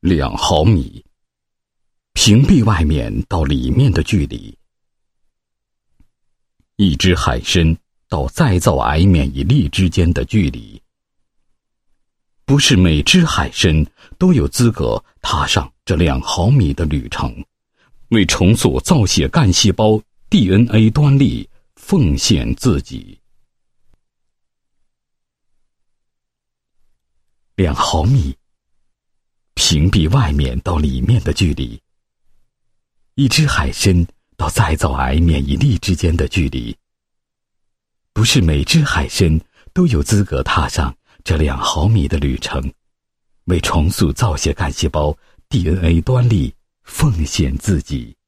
2毫米，屏蔽外面到里面的距离。一只海参到再造癌免疫力之间的距离。不是每只海参都有资格踏上这2毫米的旅程，为重塑造血干细胞 DNA 端粒奉献自己。2毫米，屏蔽外面到里面的距离。一只海参到再造癌免疫力之间的距离。不是每只海参都有资格踏上这2毫米的旅程，为重塑造血干细胞 DNA 端粒奉献自己。